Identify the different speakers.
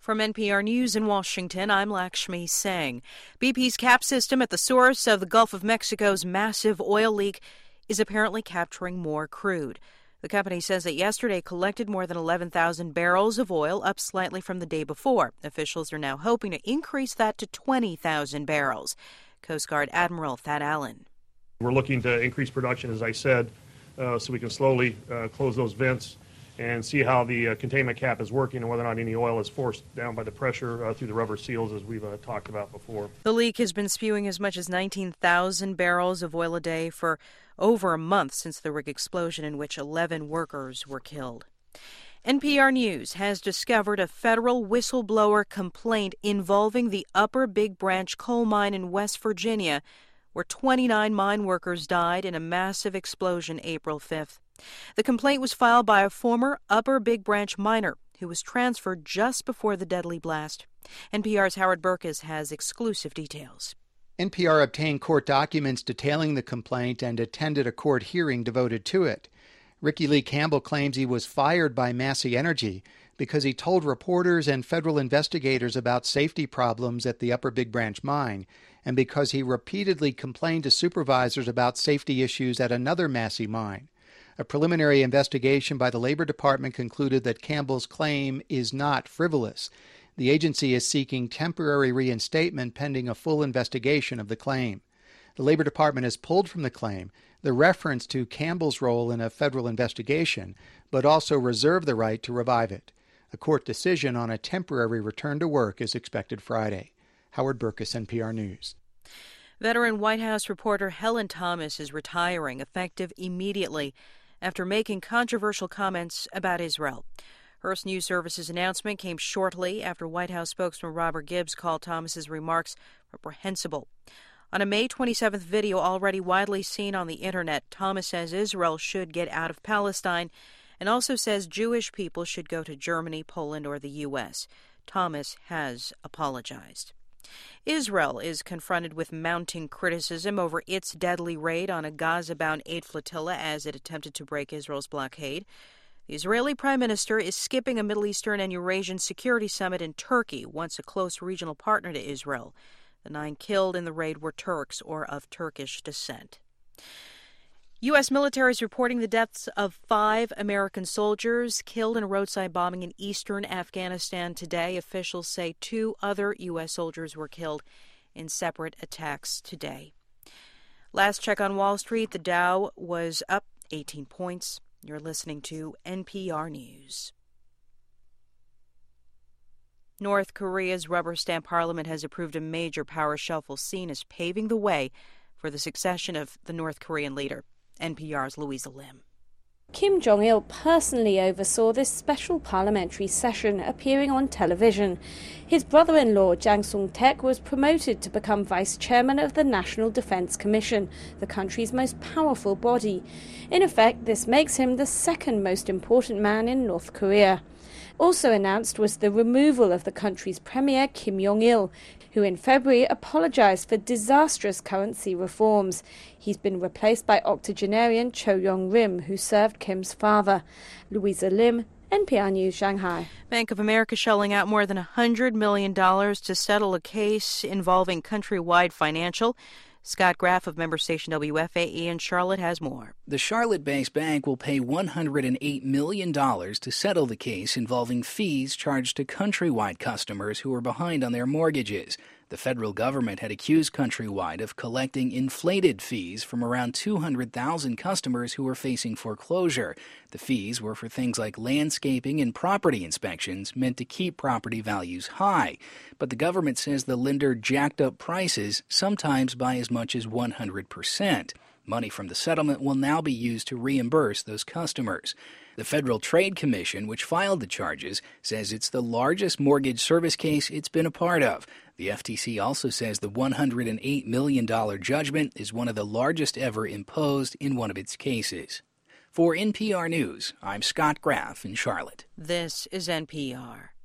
Speaker 1: From NPR News in Washington, I'm Lakshmi Singh. BP's CAP system at the source of the Gulf of Mexico's massive oil leak is apparently capturing more crude. The company says that yesterday collected more than 11,000 barrels of oil, up slightly from the day before. Officials are now hoping to increase that to 20,000 barrels. Coast Guard Admiral Thad Allen.
Speaker 2: We're looking to increase production, as I said, so we can slowly close those vents and see how the containment cap is working and whether or not any oil is forced down by the pressure through the rubber seals, as we've talked about before.
Speaker 1: The leak has been spewing as much as 19,000 barrels of oil a day for over a month since the rig explosion in which 11 workers were killed. NPR News has discovered a federal whistleblower complaint involving the Upper Big Branch coal mine in West Virginia, where 29 mine workers died in a massive explosion April 5th. The complaint was filed by a former Upper Big Branch miner who was transferred just before the deadly blast. NPR's Howard Burkus has exclusive details.
Speaker 3: NPR obtained court documents detailing the complaint and attended a court hearing devoted to it. Ricky Lee Campbell claims he was fired by Massey Energy because he told reporters and federal investigators about safety problems at the Upper Big Branch mine, and because he repeatedly complained to supervisors about safety issues at another Massey mine. A preliminary investigation by the Labor Department concluded that Campbell's claim is not frivolous. The agency is seeking temporary reinstatement pending a full investigation of the claim. The Labor Department has pulled from the claim the reference to Campbell's role in a federal investigation, but also reserved the right to revive it. A court decision on a temporary return to work is expected Friday. Howard Burkus, NPR News.
Speaker 1: Veteran White House reporter Helen Thomas is retiring, effective immediately, after making controversial comments about Israel. Hearst News Service's announcement came shortly after White House spokesman Robert Gibbs called Thomas's remarks reprehensible. On a May 27th video already widely seen on the internet, Thomas says Israel should get out of Palestine and also says Jewish people should go to Germany, Poland, or the U.S. Thomas has apologized. Israel is confronted with mounting criticism over its deadly raid on a Gaza-bound aid flotilla as it attempted to break Israel's blockade. The Israeli Prime Minister is skipping a Middle Eastern and Eurasian security summit in Turkey, once a close regional partner to Israel. The 9 killed in the raid were Turks or of Turkish descent. U.S. military is reporting the deaths of 5 American soldiers killed in a roadside bombing in eastern Afghanistan today. Officials say 2 other U.S. soldiers were killed in separate attacks today. Last check on Wall Street, the Dow was up 18 points. You're listening to NPR News. North Korea's rubber stamp parliament has approved a major power shuffle seen as paving the way for the succession of the North Korean leader. NPR's Louisa Lim.
Speaker 4: Kim Jong-il personally oversaw this special parliamentary session appearing on television. His brother-in-law, Jang Sung-taek, was promoted to become vice chairman of the National Defense Commission, the country's most powerful body. In effect, this makes him the second most important man in North Korea. Also announced was the removal of the country's premier, Kim Jong-il, who in February apologized for disastrous currency reforms. He's been replaced by octogenarian Cho Yong-rim, who served Kim's father. Louisa Lim, NPR News, Shanghai.
Speaker 1: Bank of America shelling out more than $100 million to settle a case involving Countrywide Financial. Scott Graff of member station WFAE in Charlotte has more.
Speaker 5: The Charlotte-based bank will pay $108 million to settle the case involving fees charged to Countrywide customers who were behind on their mortgages. The federal government had accused Countrywide of collecting inflated fees from around 200,000 customers who were facing foreclosure. The fees were for things like landscaping and property inspections meant to keep property values high. But the government says the lender jacked up prices, sometimes by as much as 100%. Money from the settlement will now be used to reimburse those customers. The Federal Trade Commission, which filed the charges, says it's the largest mortgage service case it's been a part of. The FTC also says the $108 million judgment is one of the largest ever imposed in one of its cases. For NPR News, I'm Scott Graff in Charlotte.
Speaker 1: This is NPR.